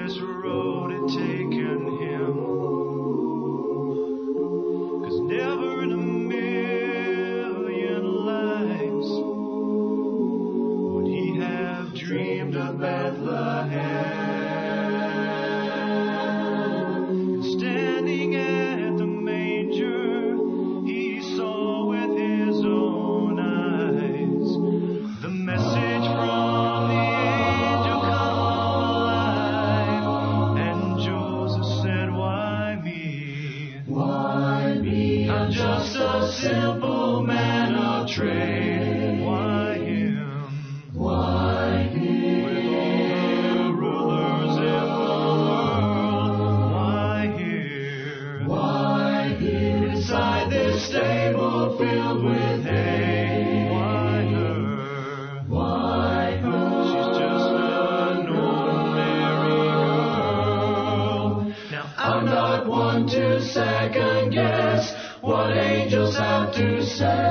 this road had taken him. 'Cause never in a million lives would he have dreamed of Bethlehem. And standing at the manger, he saw with his own eyes the message from the angel come alive. And Joseph said, why me? Why me? I'm just a simple man of trade. Why him? Why him? With all the rulers in the world. Why here? Why here? Inside this stable filled with hay. Why her? Why her? She's just an ordinary girl. Now I'm not one to second guess what angels have to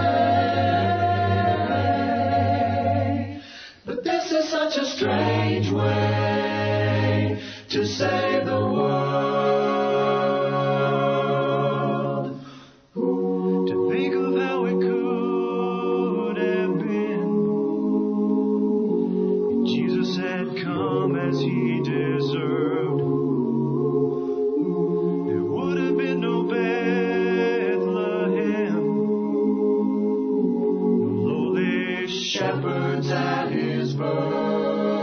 say. But this is such a strange way to save the world. To think of how it could have been if Jesus had come as he deserved. There would have been no Bethlehem, no lowly shepherds at his birth.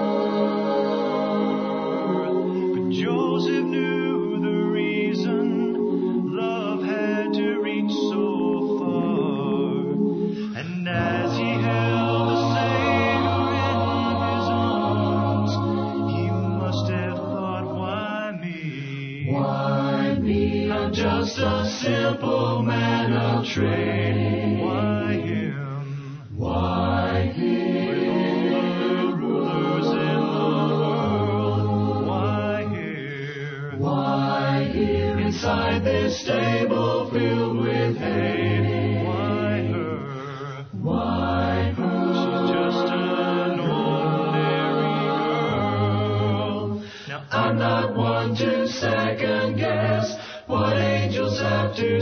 But Joseph knew the reason love had to reach so far. And as he held the Savior in his arms, he must have thought, why me? Why me? I'm just a simple man of trade. Why him? Why him? With all the rulers in the world. Why here? Why here? Inside this stable filled with hay. Why her? Why her? She's just an ordinary girl. Now I'm not one to second guess what angels have to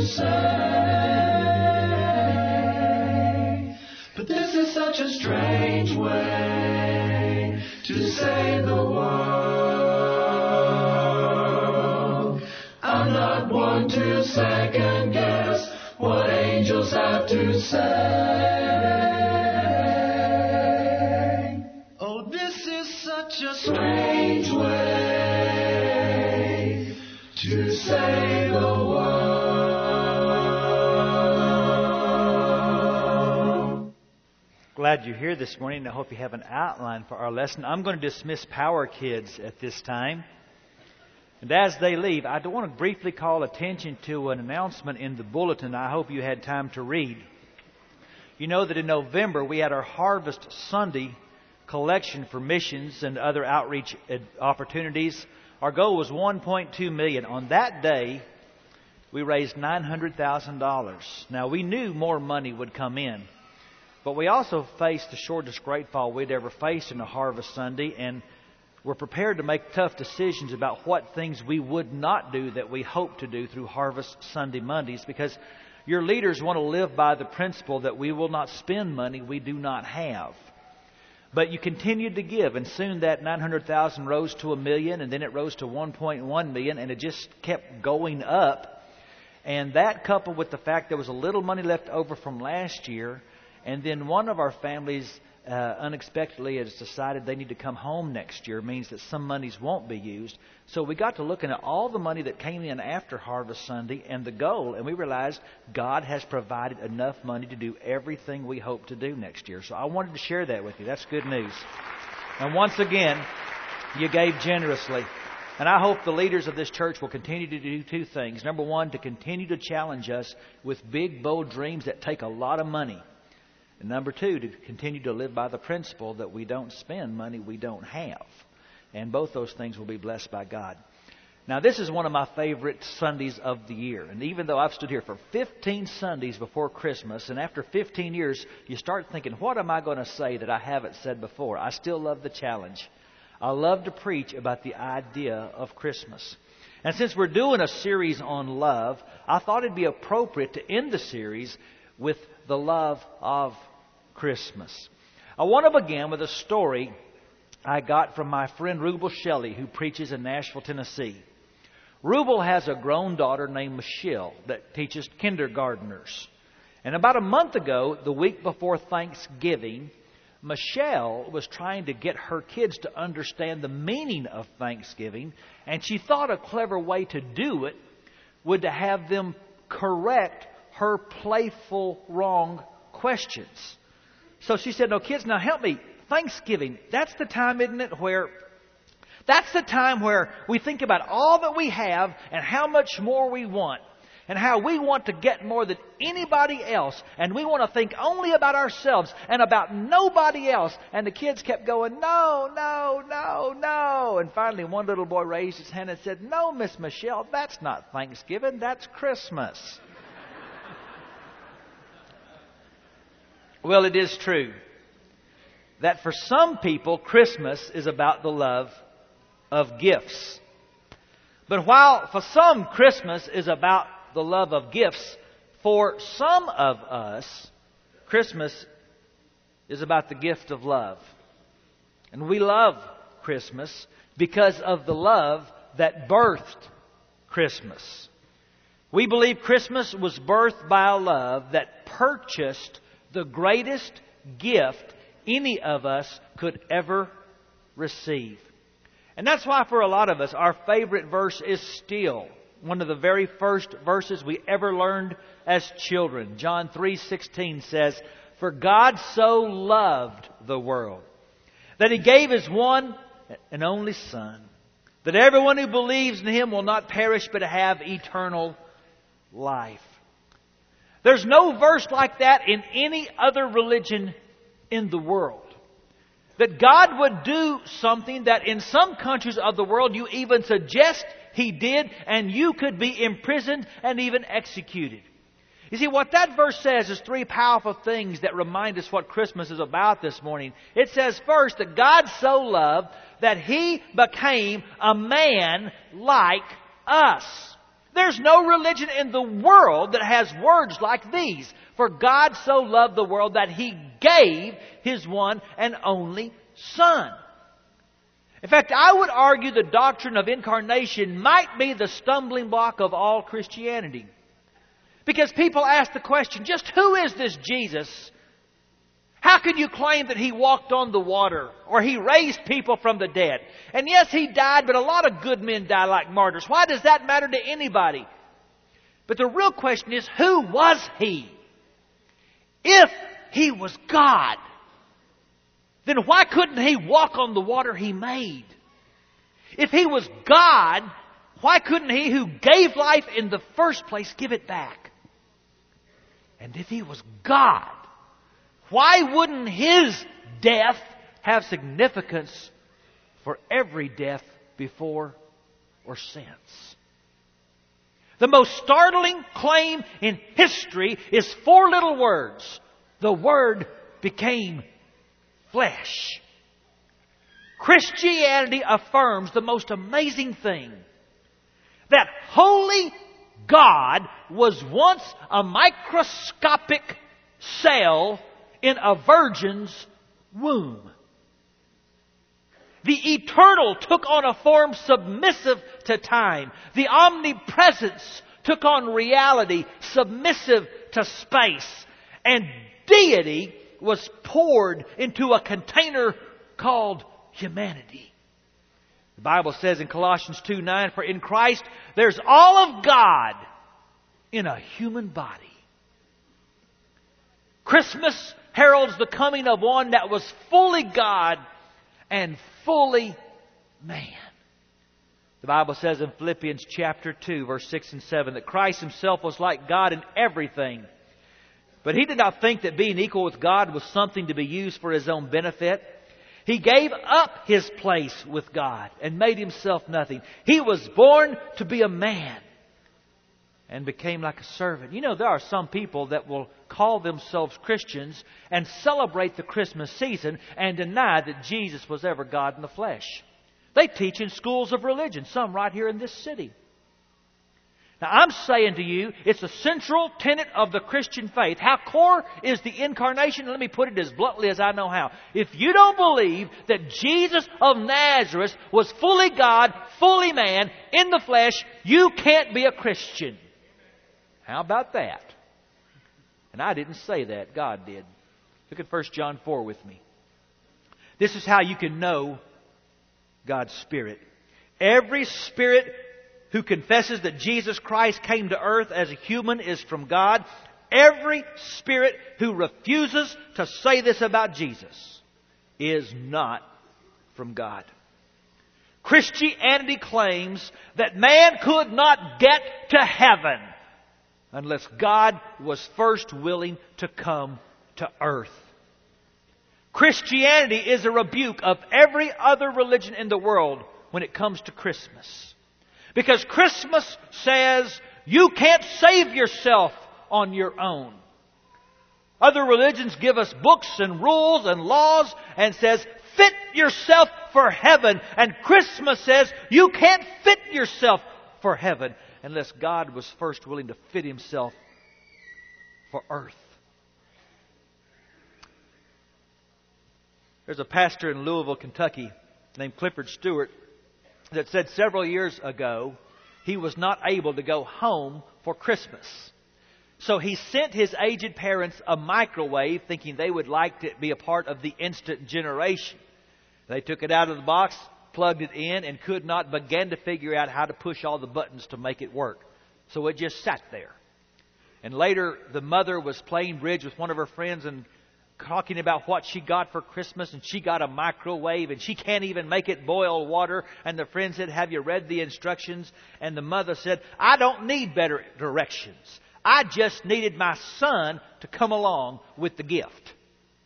say. But this is such a strange way to save the world. I'm not one to second guess what angels have to say. Oh, this is such a strange way to save the world. Glad you're here this morning. I hope you have an outline for our lesson. I'm going to dismiss Power Kids at this time. And as they leave, I do want to briefly call attention to an announcement in the bulletin I hope you had time to read. You know that in November we had our Harvest Sunday collection for missions and other outreach opportunities. Our goal was $1.2 million. On that day, we raised $900,000. Now, we knew more money would come in. But we also faced the shortest greatfall we'd ever faced in a Harvest Sunday, and we're prepared to make tough decisions about what things we would not do that we hope to do through Harvest Sunday Mondays, because your leaders want to live by the principle that we will not spend money we do not have. But you continued to give, and soon that $900,000 rose to $1 million, and then it rose to $1.1 million, and it just kept going up. And that, coupled with the fact there was a little money left over from last year, and then one of our families unexpectedly has decided they need to come home next year, means that some monies won't be used. So we got to looking at all the money that came in after Harvest Sunday and the goal, and we realized God has provided enough money to do everything we hope to do next year. So I wanted to share that with you. That's good news. And once again, you gave generously. And I hope the leaders of this church will continue to do two things. Number one, to continue to challenge us with big, bold dreams that take a lot of money. And number two, to continue to live by the principle that we don't spend money we don't have. And both those things will be blessed by God. Now, this is one of my favorite Sundays of the year. And even though I've stood here for 15 Sundays before Christmas, and after 15 years, you start thinking, what am I going to say that I haven't said before? I still love the challenge. I love to preach about the idea of Christmas. And since we're doing a series on love, I thought it'd be appropriate to end the series with the love of Christmas. I want to begin with a story I got from my friend Rubel Shelley, who preaches in Nashville, Tennessee. Rubel has a grown daughter named Michelle that teaches kindergartners. And about a month ago, the week before Thanksgiving, Michelle was trying to get her kids to understand the meaning of Thanksgiving, and she thought a clever way to do it would to have them correct her playful wrong questions. So she said, "No, kids, now help me. Thanksgiving, that's the time, isn't it, that's the time where we think about all that we have and how much more we want. And how we want to get more than anybody else. And we want to think only about ourselves and about nobody else." And the kids kept going, "No, no, no, no." And finally one little boy raised his hand and said, "No, Miss Michelle, that's not Thanksgiving, that's Christmas." Well, it is true that for some people, Christmas is about the love of gifts. But while for some Christmas is about the love of gifts, for some of us, Christmas is about the gift of love. And we love Christmas because of the love that birthed Christmas. We believe Christmas was birthed by a love that purchased the greatest gift any of us could ever receive. And that's why for a lot of us, our favorite verse is still one of the very first verses we ever learned as children. John 3:16 says, "For God so loved the world that He gave His one and only Son, that everyone who believes in Him will not perish but have eternal life." There's no verse like that in any other religion in the world. That God would do something that in some countries of the world you even suggest He did, and you could be imprisoned and even executed. You see, what that verse says is three powerful things that remind us what Christmas is about this morning. It says first that God so loved that He became a man like us. There's no religion in the world that has words like these. For God so loved the world that He gave His one and only Son. In fact, I would argue the doctrine of incarnation might be the stumbling block of all Christianity. Because people ask the question, just who is this Jesus? How can you claim that He walked on the water or He raised people from the dead? And yes, He died, but a lot of good men die like martyrs. Why does that matter to anybody? But the real question is, who was He? If He was God, then why couldn't He walk on the water He made? If He was God, why couldn't He who gave life in the first place give it back? And if He was God, why wouldn't His death have significance for every death before or since? The most startling claim in history is four little words. The Word became flesh. Christianity affirms the most amazing thing. That holy God was once a microscopic cell in a virgin's womb. The eternal took on a form submissive to time. The omnipresence took on reality submissive to space. And deity was poured into a container called humanity. The Bible says in Colossians 2:9, "For in Christ there's all of God in a human body." Christmas heralds the coming of one that was fully God and fully man. The Bible says in Philippians chapter 2, verse 6 and 7, that Christ Himself was like God in everything. But He did not think that being equal with God was something to be used for His own benefit. He gave up His place with God and made Himself nothing. He was born to be a man and became like a servant. You know, there are some people that will call themselves Christians and celebrate the Christmas season and deny that Jesus was ever God in the flesh. They teach in schools of religion, some right here in this city. Now, I'm saying to you, it's a central tenet of the Christian faith. How core is the incarnation? Let me put it as bluntly as I know how. If you don't believe that Jesus of Nazareth was fully God, fully man, in the flesh, you can't be a Christian. How about that? And I didn't say that. God did. Look at 1 John 4 with me. This is how you can know God's Spirit. Every spirit who confesses that Jesus Christ came to earth as a human is from God. Every spirit who refuses to say this about Jesus is not from God. Christianity claims that man could not get to heaven unless God was first willing to come to earth. Christianity is a rebuke of every other religion in the world when it comes to Christmas. Because Christmas says you can't save yourself on your own. Other religions give us books and rules and laws and says, fit yourself for heaven. And Christmas says you can't fit yourself for heaven unless God was first willing to fit Himself for earth. There's a pastor in Louisville, Kentucky, named Clifford Stewart, that said several years ago he was not able to go home for Christmas. So he sent his aged parents a microwave thinking they would like to be a part of the instant generation. They took it out of the box, plugged it in, and could not begin to figure out how to push all the buttons to make it work. So it just sat there. And later the mother was playing bridge with one of her friends and talking about what she got for Christmas, and she got a microwave and she can't even make it boil water. And the friend said, have you read the instructions? And the mother said, I don't need better directions. I just needed my son to come along with the gift.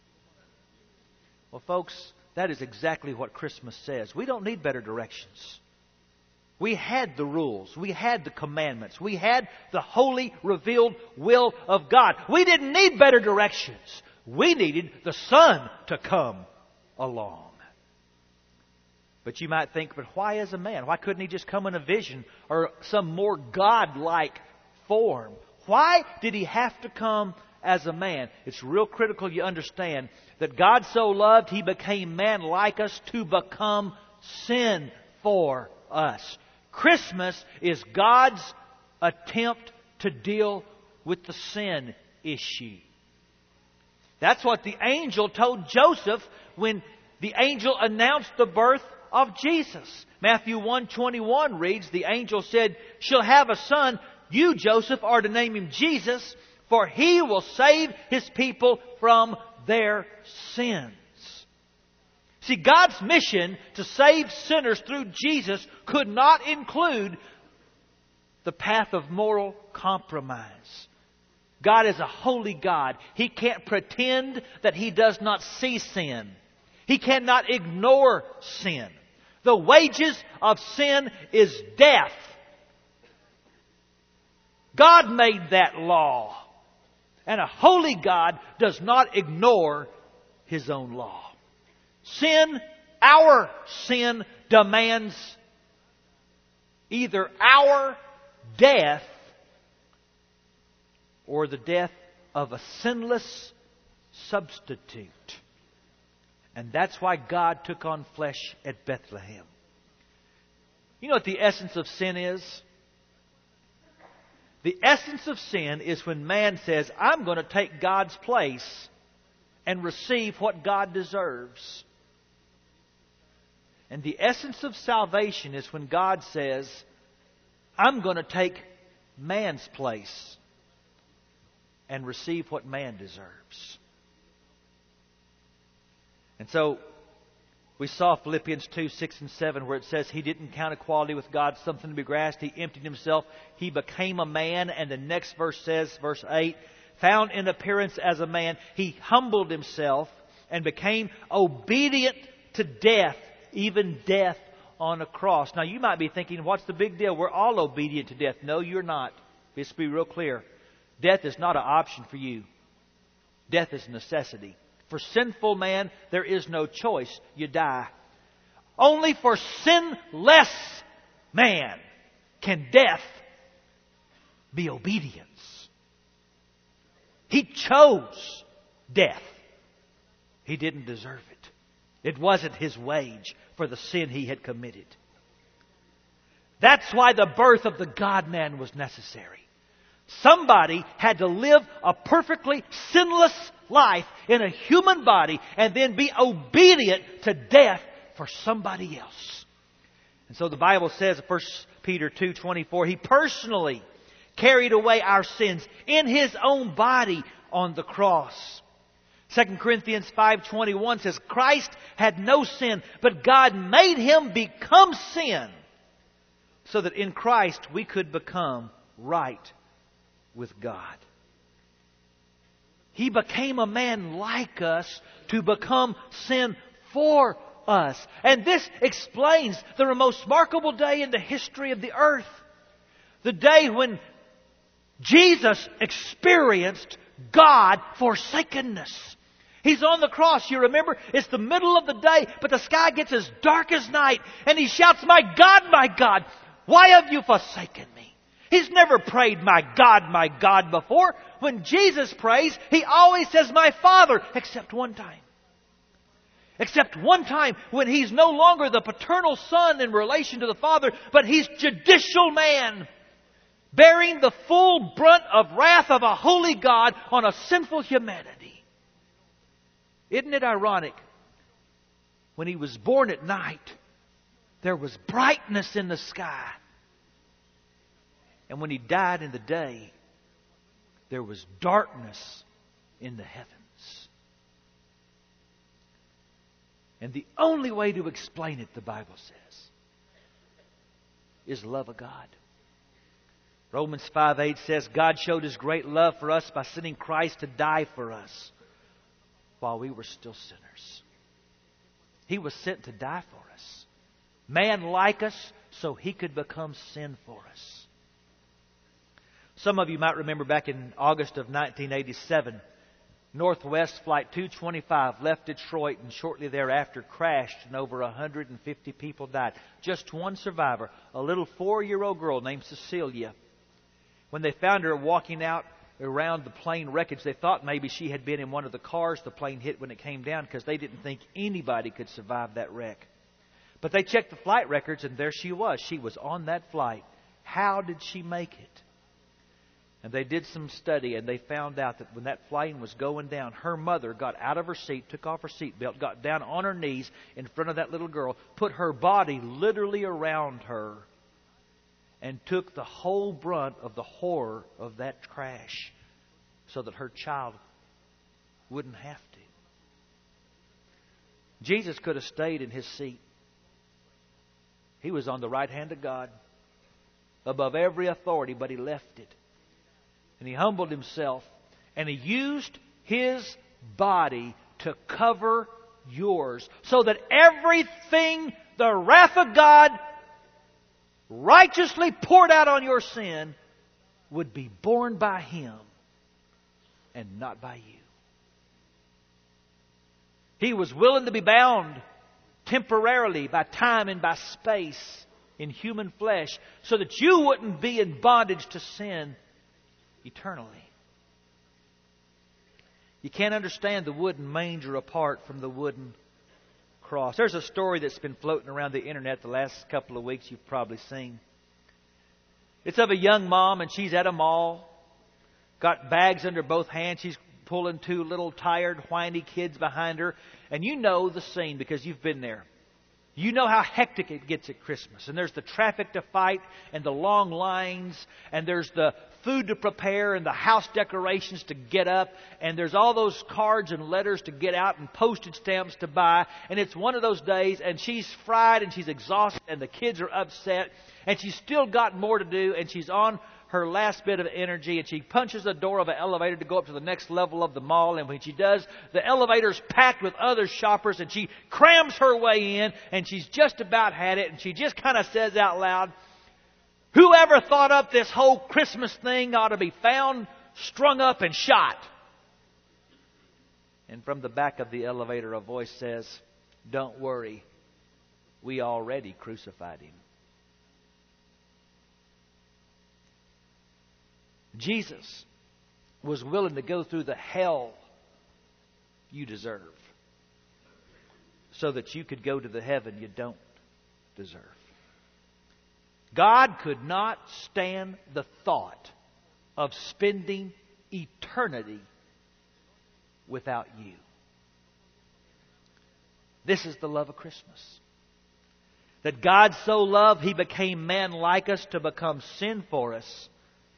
Well, folks, that is exactly what Christmas says. We don't need better directions. We had the rules. We had the commandments. We had the holy, revealed will of God. We didn't need better directions. We needed the Son to come along. But you might think, but why as a man? Why couldn't He just come in a vision or some more God-like form? Why did He have to come as a man? It's real critical you understand that God so loved He became man like us to become sin for us. Christmas is God's attempt to deal with the sin issue. That's what the angel told Joseph when the angel announced the birth of Jesus. Matthew 1:21 reads, the angel said, she'll have a son. You, Joseph, are to name him Jesus, for he will save his people from their sins. See, God's mission to save sinners through Jesus could not include the path of moral compromise. God is a holy God. He can't pretend that He does not see sin. He cannot ignore sin. The wages of sin is death. God made that law. And a holy God does not ignore His own law. Sin, our sin, demands either our death or the death of a sinless substitute. And that's why God took on flesh at Bethlehem. You know what the essence of sin is? The essence of sin is when man says, I'm going to take God's place and receive what God deserves. And the essence of salvation is when God says, I'm going to take man's place and receive what man deserves. And so we saw Philippians 2:6-7 where it says He didn't count equality with God something to be grasped. He emptied Himself. He became a man. And the next verse says, verse 8, found in appearance as a man, He humbled Himself and became obedient to death, even death on a cross. Now you might be thinking, what's the big deal? We're all obedient to death. No, you're not. Let's be real clear. Death is not an option for you. Death is a necessity. For sinful man, there is no choice. You die. Only for sinless man can death be obedience. He chose death. He didn't deserve it. It wasn't his wage for the sin he had committed. That's why the birth of the God-man was necessary. Somebody had to live a perfectly sinless life in a human body and then be obedient to death for somebody else. And so the Bible says in 1 Peter 2:24, He personally carried away our sins in His own body on the cross. 2 Corinthians 5:21 says, Christ had no sin, but God made Him become sin so that in Christ we could become right with God. He became a man like us to become sin for us. And this explains the most remarkable day in the history of the earth. The day when Jesus experienced God forsakenness. He's on the cross, you remember? It's the middle of the day, but the sky gets as dark as night. And He shouts, my God, why have you forsaken me? He's never prayed, my God, before. When Jesus prays, He always says, my Father, except one time. Except one time when He's no longer the paternal Son in relation to the Father, but He's judicial man, bearing the full brunt of wrath of a holy God on a sinful humanity. Isn't it ironic? When He was born at night, there was brightness in the sky. And when He died in the day, there was darkness in the heavens. And the only way to explain it, the Bible says, is love of God. Romans 5:8 says, God showed His great love for us by sending Christ to die for us while we were still sinners. He was sent to die for us. Man like us, so He could become sin for us. Some of you might remember back in August of 1987, Northwest Flight 225 left Detroit and shortly thereafter crashed and over 150 people died. Just one survivor, a little 4-year-old girl named Cecilia. When they found her walking out around the plane wreckage, they thought maybe she had been in one of the cars the plane hit when it came down because they didn't think anybody could survive that wreck. But they checked the flight records and there she was. She was on that flight. How did she make it? And they did some study and they found out that when that plane was going down, her mother got out of her seat, took off her seatbelt, got down on her knees in front of that little girl, put her body literally around her, and took the whole brunt of the horror of that crash so that her child wouldn't have to. Jesus could have stayed in His seat. He was on the right hand of God, above every authority, but He left it. And He humbled Himself, and He used His body to cover yours, so that everything the wrath of God righteously poured out on your sin would be borne by Him and not by you. He was willing to be bound temporarily by time and by space in human flesh so that you wouldn't be in bondage to sin eternally. You can't understand the wooden manger apart from the wooden cross. There's a story that's been floating around the internet the last couple of weeks you've probably seen. It's of a young mom and she's at a mall, got bags under both hands. She's pulling 2 little tired, whiny kids behind her. And you know the scene because you've been there. You know how hectic it gets at Christmas. And there's the traffic to fight and the long lines. And there's the food to prepare and the house decorations to get up. And there's all those cards and letters to get out and postage stamps to buy. And it's one of those days and she's fried and she's exhausted and the kids are upset. And she's still got more to do and she's on her last bit of energy, and she punches the door of an elevator to go up to the next level of the mall. And when she does, the elevator's packed with other shoppers, and she crams her way in, and she's just about had it, and she just kind of says out loud, "Whoever thought up this whole Christmas thing ought to be found, strung up, and shot." And from the back of the elevator, a voice says, "Don't worry, we already crucified Him. Jesus was willing to go through the hell you deserve so that you could go to the heaven you don't deserve. God could not stand the thought of spending eternity without you. This is the love of Christmas. That God so loved, He became man like us to become sin for us,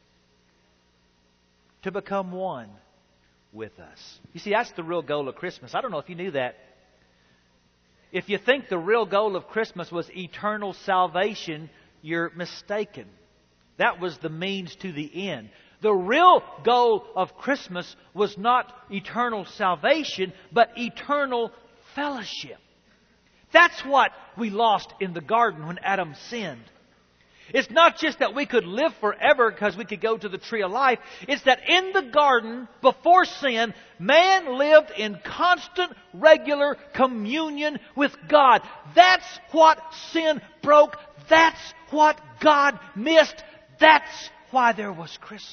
to become one with us. You see, that's the real goal of Christmas. I don't know if you knew that. If you think the real goal of Christmas was eternal salvation, you're mistaken. That was the means to the end. The real goal of Christmas was not eternal salvation, but eternal fellowship. That's what we lost in the garden when Adam sinned. It's not just that we could live forever because we could go to the tree of life. It's that in the garden, before sin, man lived in constant, regular communion with God. That's what sin broke. That's what God missed. That's why there was Christmas.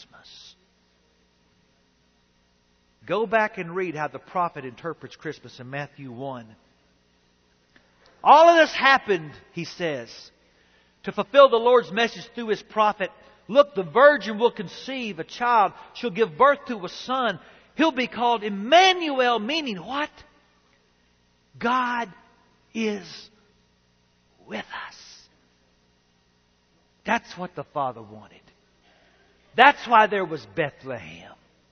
Go back and read how the prophet interprets Christmas in Matthew 1. All of this happened, he says, to fulfill the Lord's message through His prophet. Look, the virgin will conceive a child. She'll give birth to a son. He'll be called Emmanuel, meaning what? God is with us. That's what the Father wanted. That's why there was Bethlehem.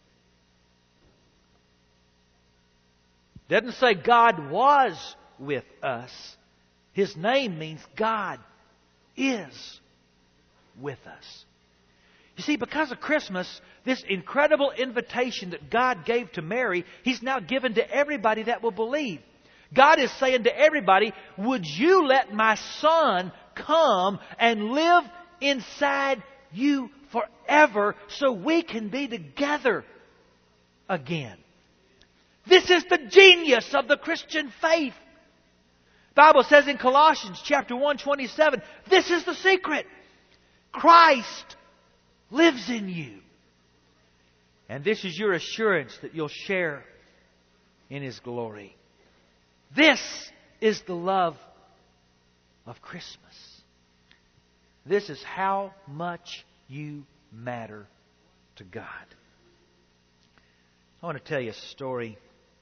Doesn't say God was with us. His name means God is with us. You see, because of Christmas, this incredible invitation that God gave to Mary, He's now given to everybody that will believe. God is saying to everybody, would you let my Son come and live inside you forever so we can be together again? This is the genius of the Christian faith. The Bible says in Colossians chapter 1:27, this is the secret. Christ lives in you. And this is your assurance that you'll share in His glory. This is the love of Christmas. This is how much you matter to God. I want to tell you a story.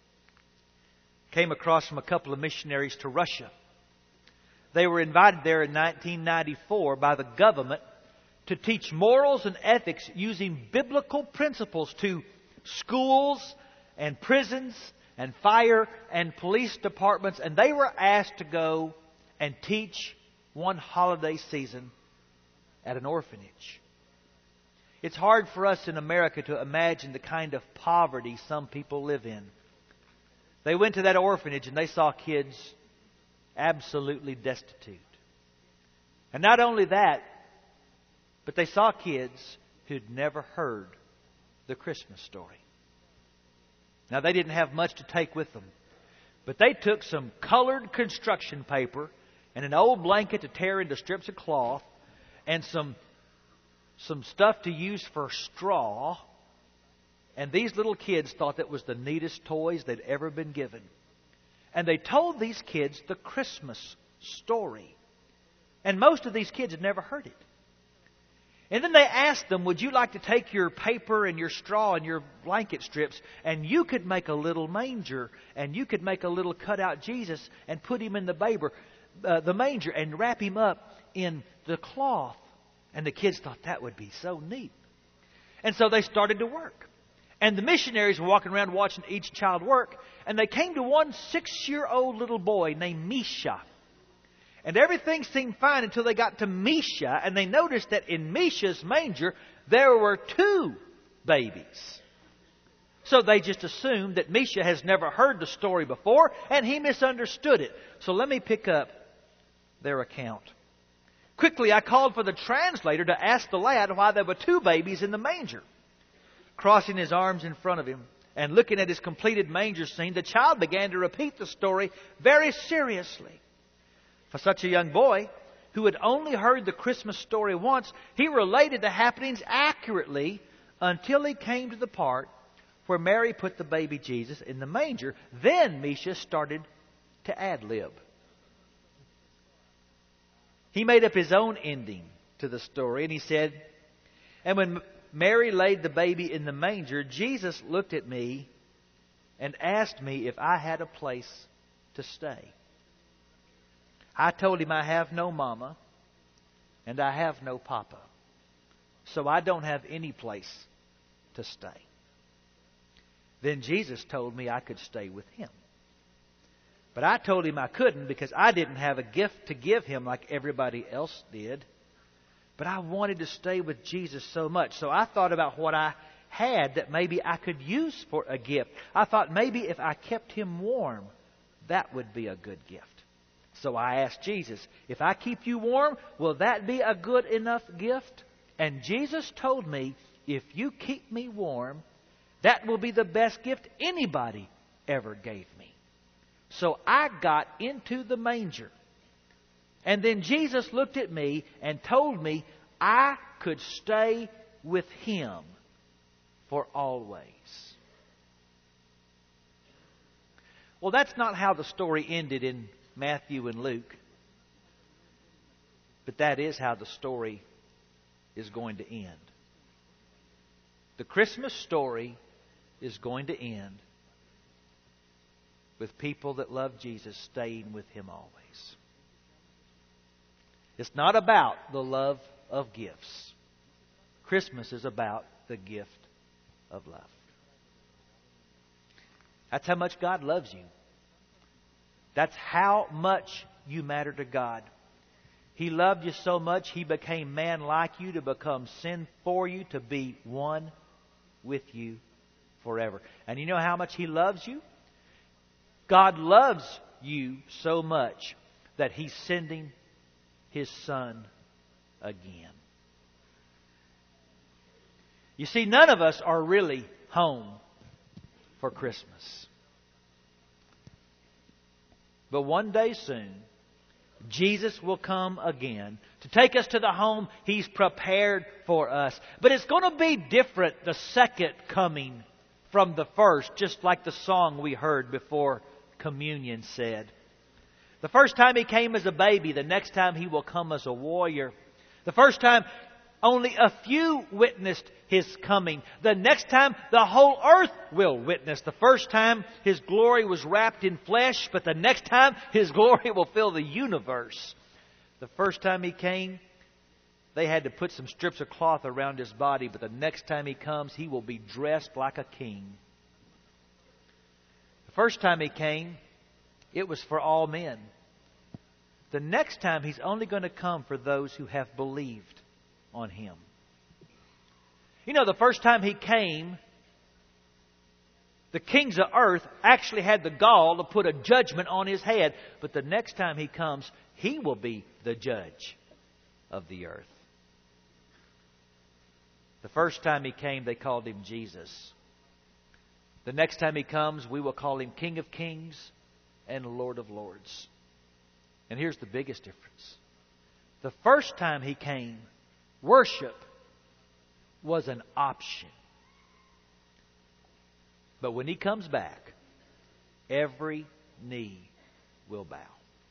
Came across from a couple of missionaries to Russia. They were invited there in 1994 by the government to teach morals and ethics using biblical principles to schools and prisons and fire and police departments. And they were asked to go and teach one holiday season at an orphanage. It's hard for us in America to imagine the kind of poverty some people live in. They went to that orphanage and they saw kids absolutely destitute. And not only that, but they saw kids who'd never heard the Christmas story. Now, they didn't have much to take with them, but they took some colored construction paper and an old blanket to tear into strips of cloth and some stuff to use for straw. And these little kids thought that was the neatest toys they'd ever been given. And they told these kids the Christmas story. And most of these kids had never heard it. And then they asked them, would you like to take your paper and your straw and your blanket strips and you could make a little manger and you could make a little cutout Jesus and put Him in the manger and wrap Him up in the cloth. And the kids thought that would be so neat. And so they started to work. And the missionaries were walking around watching each child work. And they came to one 6-year-old little boy named Misha. And everything seemed fine until they got to Misha. And they noticed that in Misha's manger, there were 2 babies. So they just assumed that Misha has never heard the story before. And he misunderstood it. So let me pick up their account. Quickly, I called for the translator to ask the lad why there were 2 babies in the manger. Crossing his arms in front of him and looking at his completed manger scene, the child began to repeat the story very seriously. For such a young boy who had only heard the Christmas story once, he related the happenings accurately until he came to the part where Mary put the baby Jesus in the manger. Then Misha started to ad-lib. He made up his own ending to the story, and he said, "And when Mary laid the baby in the manger, Jesus looked at me and asked me if I had a place to stay. I told him I have no mama and I have no papa, so I don't have any place to stay. Then Jesus told me I could stay with him. But I told him I couldn't because I didn't have a gift to give him like everybody else did. But I wanted to stay with Jesus so much, so I thought about what I had that maybe I could use for a gift. I thought maybe if I kept him warm, that would be a good gift. So I asked Jesus, if I keep you warm, will that be a good enough gift? And Jesus told me, if you keep me warm, that will be the best gift anybody ever gave me. So I got into the manger. And then Jesus looked at me and told me I could stay with him for always." Well, that's not how the story ended in Matthew and Luke. But that is how the story is going to end. The Christmas story is going to end with people that love Jesus staying with him always. It's not about the love of gifts. Christmas is about the gift of love. That's how much God loves you. That's how much you matter to God. He loved you so much, He became man like you to become sin for you, to be one with you forever. And you know how much He loves you? God loves you so much that He's sending His Son again. You see, none of us are really home for Christmas. But one day soon, Jesus will come again to take us to the home He's prepared for us. But it's going to be different the second coming from the first, just like the song we heard before communion said. The first time He came as a baby, the next time He will come as a warrior. The first time only a few witnessed His coming. The next time the whole earth will witness. The first time His glory was wrapped in flesh, but the next time His glory will fill the universe. The first time He came, they had to put some strips of cloth around His body, but the next time He comes, He will be dressed like a king. The first time He came, it was for all men. The next time He's only going to come for those who have believed on Him. You know, the first time He came, the kings of earth actually had the gall to put a judgment on His head. But the next time He comes, He will be the judge of the earth. The first time He came, they called Him Jesus. The next time He comes, we will call Him King of Kings and Lord of Lords. And here's the biggest difference. The first time He came, worship was an option. But when He comes back, every knee will bow.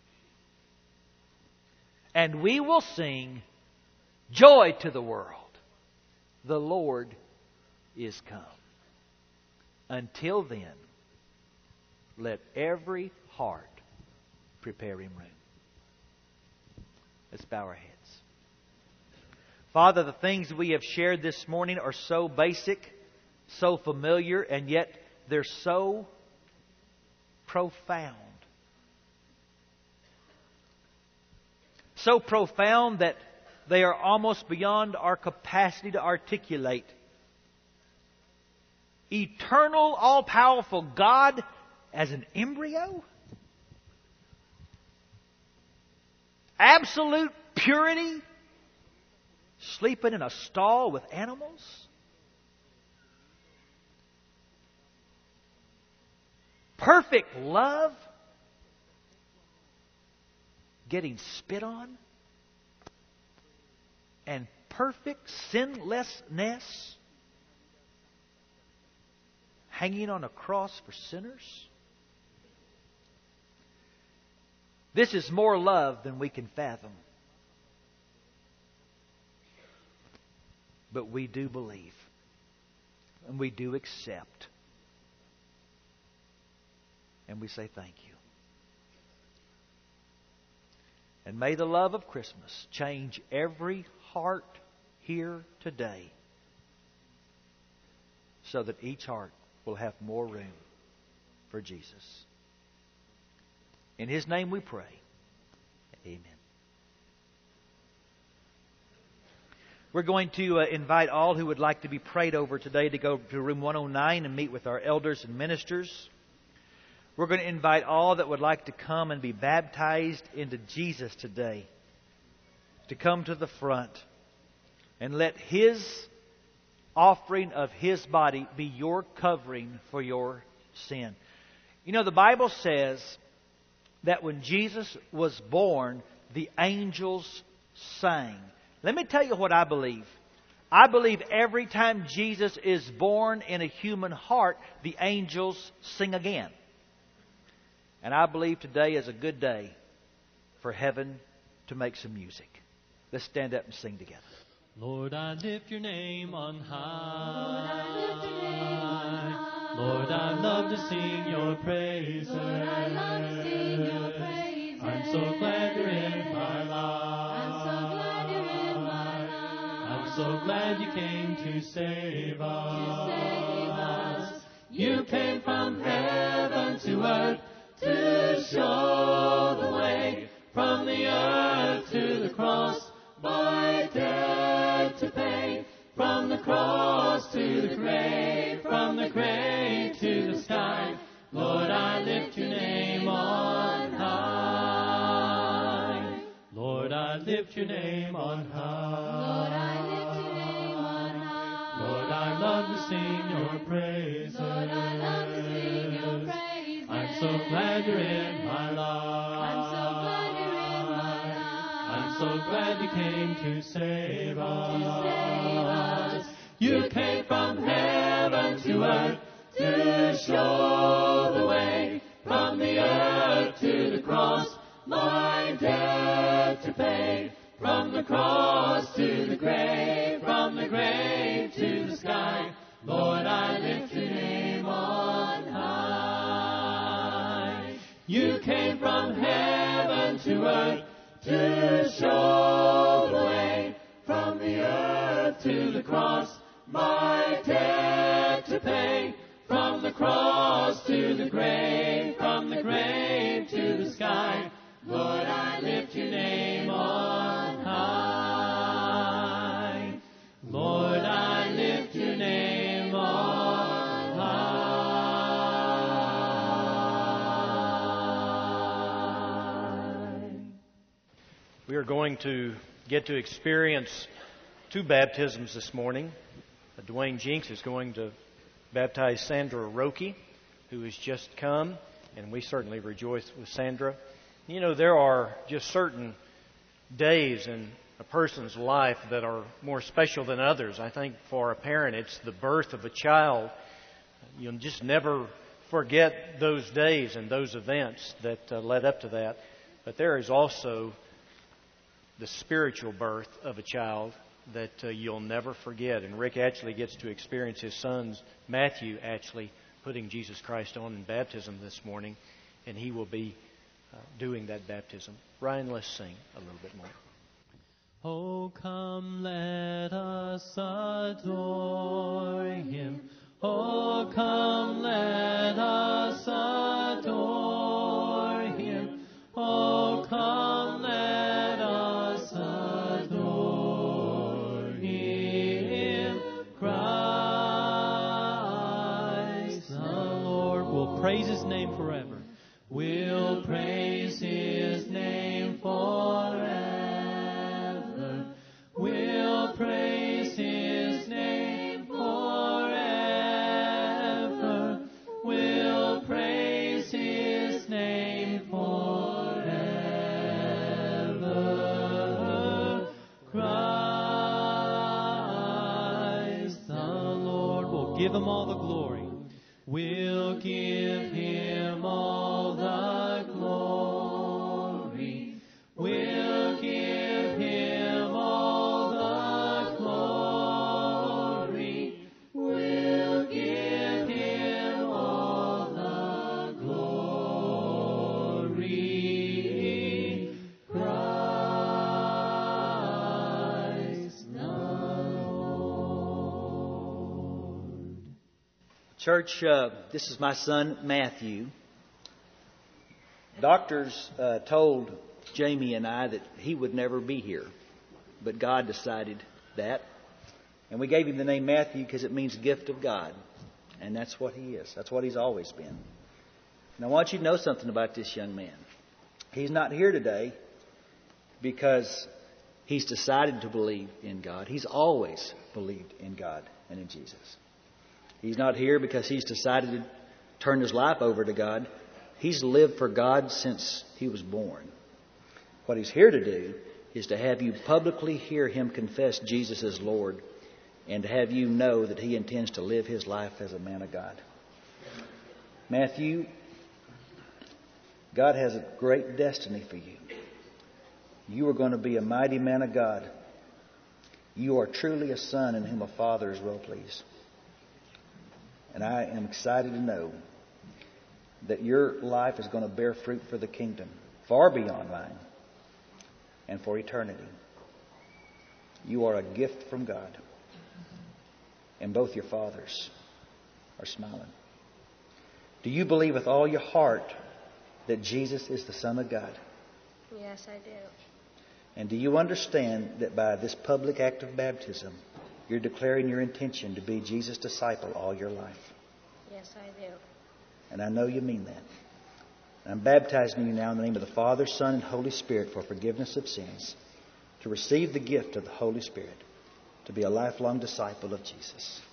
And we will sing, "Joy to the world, the Lord is come." Until then, let every heart prepare Him room. Let's bow our heads. Father, the things we have shared this morning are so basic, so familiar, and yet they're so profound. So profound that they are almost beyond our capacity to articulate. Eternal, all-powerful God as an embryo? Absolute purity? Sleeping in a stall with animals? Perfect love? getting spit on and perfect sinlessness hanging on a cross for sinners? This is more love than we can fathom. But we do believe. And we do accept. And we say thank you. And may the love of Christmas change every heart here today, so that each heart will have more room for Jesus. In His name we pray. Amen. We're going to invite all who would like to be prayed over today to go to room 109 and meet with our elders and ministers. We're going to invite all that would like to come and be baptized into Jesus today to come to the front and let His offering of His body be your covering for your sin. You know, the Bible says that when Jesus was born, the angels sang. Let me tell you what I believe. I believe every time Jesus is born in a human heart, the angels sing again. And I believe today is a good day for heaven to make some music. Let's stand up and sing together. Lord, I lift your name on high. Lord, I love to sing your praises. I'm so glad you're in my life. I'm so glad you came to save us. You came from heaven to earth to show the way, from the earth to the cross, my debt to pay, from the cross to the grave, from the grave to the sky. Lord, I lift your name on high. Lord, I lift your name on high. Lord, I lift your name on high. Lord, I love to sing your praises. Lord, I love to sing your praises. I'm so glad you're in my life. I'm so glad you're in my life. I'm so glad you came to save us. To save us. You came from heaven to earth to show the way, from the earth to the cross, my debt to pay, from the cross to the grave, from the grave to the sky. Lord, I lift your name on high. You came from heaven to earth to show the way, from the earth to the cross, my debt to pay, from the cross to the grave, from the grave to the sky. Lord, I lift your name on high. Lord, I lift your name on high. We are going to get to experience two baptisms this morning. Dwayne Jinks is going to baptize Sandra Roki, who has just come, and we certainly rejoice with Sandra. You know, there are just certain days in a person's life that are more special than others. I think for a parent, it's the birth of a child. You'll just never forget those days and those events that led up to that. But there is also the spiritual birth of a child that you'll never forget. And Rick actually gets to experience his son's, Matthew, actually putting Jesus Christ on in baptism this morning. And he will be doing that baptism. Ryan, let's sing a little bit more. Oh, come, let us adore Him. Oh, come, let us adore Him. Oh, come, let us adore Him. Christ the Lord. We'll praise His name forever. We'll praise His name forever. We'll praise His name forever. We'll praise His name forever. give Him all the glory. We'll give Him all the glory. We'll give Him all the glory. We'll give Him all the glory. Christ the Lord. Church, this is my son Matthew. Doctors told Jamie and I that he would never be here, but God decided that. And we gave him the name Matthew because it means gift of God. And that's what he is. That's what he's always been. And I want you to know something about this young man. He's not here today because he's decided to believe in God. He's always believed in God and in Jesus. He's not here because he's decided to turn his life over to God. He's lived for God since he was born. What he's here to do is to have you publicly hear him confess Jesus as Lord and to have you know that he intends to live his life as a man of God. Matthew, God has a great destiny for you. You are going to be a mighty man of God. You are truly a son in whom a father is well pleased. And I am excited to know that your life is going to bear fruit for the kingdom, far beyond mine, and for eternity. You are a gift from God. And both your fathers are smiling. Do you believe with all your heart that Jesus is the Son of God? Yes, I do. And do you understand that by this public act of baptism, you're declaring your intention to be Jesus' disciple all your life? Yes, I do. And I know you mean that. I'm baptizing you now in the name of the Father, Son, and Holy Spirit for forgiveness of sins, to receive the gift of the Holy Spirit, to be a lifelong disciple of Jesus.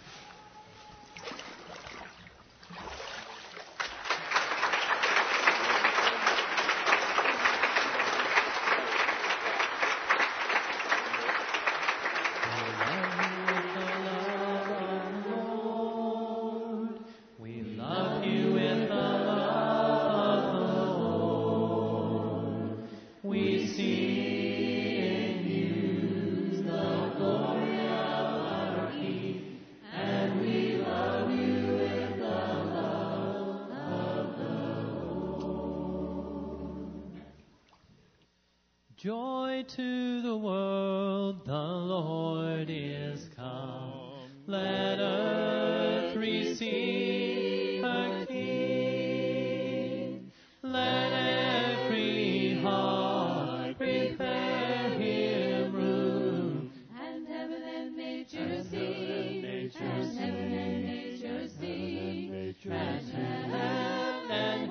Joy to the world, the Lord is come. Let earth receive her King. Let every heart prepare Him room. And heaven and nature sing. And heaven and nature sing. And heaven and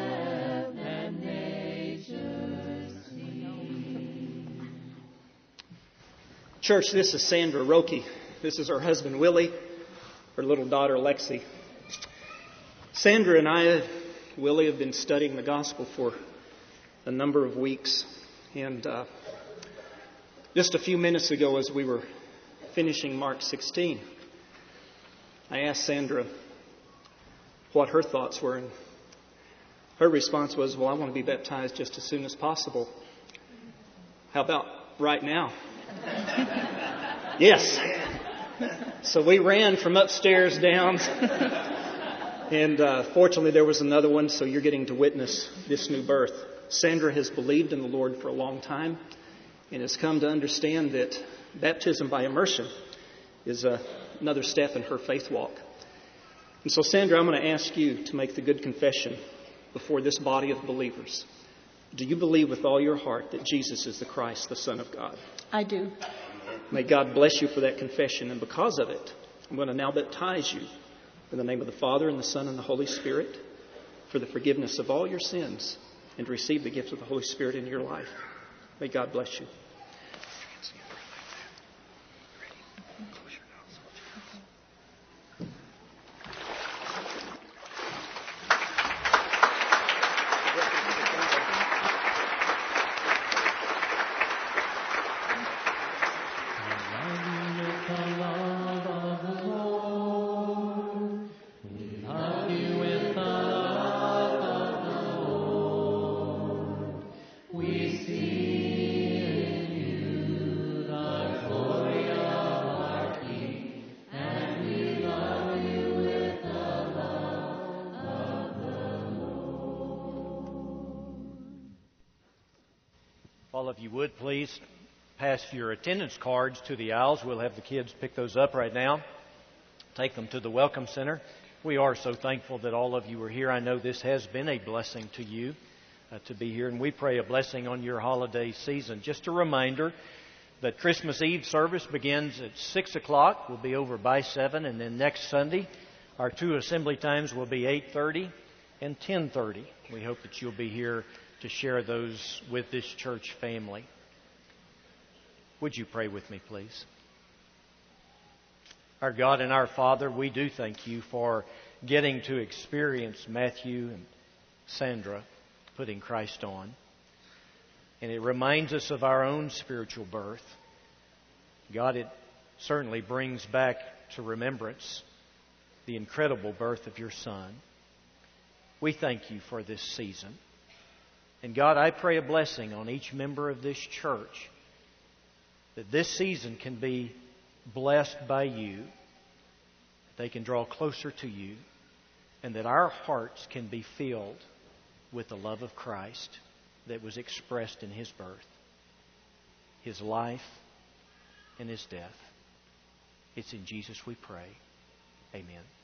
nature sing. Church, this is Sandra Roki. This is her husband, Willie, her little daughter, Lexi. Sandra and I, Willie, have been studying the gospel for a number of weeks. And just a few minutes ago, as we were finishing Mark 16, I asked Sandra what her thoughts were. And her response was, well, I want to be baptized just as soon as possible. How about right now? Yes. So we ran from upstairs down. And fortunately, there was another one, so you're getting to witness this new birth. Sandra has believed in the Lord for a long time and has come to understand that baptism by immersion is another step in her faith walk. And so, Sandra, I'm going to ask you to make the good confession before this body of believers. Do you believe with all your heart that Jesus is the Christ, the Son of God? I do. May God bless you for that confession. And because of it, I'm going to now baptize you in the name of the Father and the Son and the Holy Spirit for the forgiveness of all your sins and to receive the gift of the Holy Spirit in your life. May God bless you. Well, if you would please pass your attendance cards to the aisles. We'll have the kids pick those up right now. Take them to the Welcome Center. We are so thankful that all of you are here. I know this has been a blessing to you to be here, and we pray a blessing on your holiday season. Just a reminder that Christmas Eve service begins at 6 o'clock. We'll be over by 7, and then next Sunday our two assembly times will be 8:30 and 10:30. We hope that you'll be here to share those with this church family. Would you pray with me, please? Our God and our Father, we do thank you for getting to experience Matthew and Sandra putting Christ on. And it reminds us of our own spiritual birth. God, it certainly brings back to remembrance the incredible birth of your Son. We thank you for this season. And God, I pray a blessing on each member of this church, that this season can be blessed by you, that they can draw closer to you, and that our hearts can be filled with the love of Christ that was expressed in His birth, His life, and His death. It's in Jesus we pray. Amen.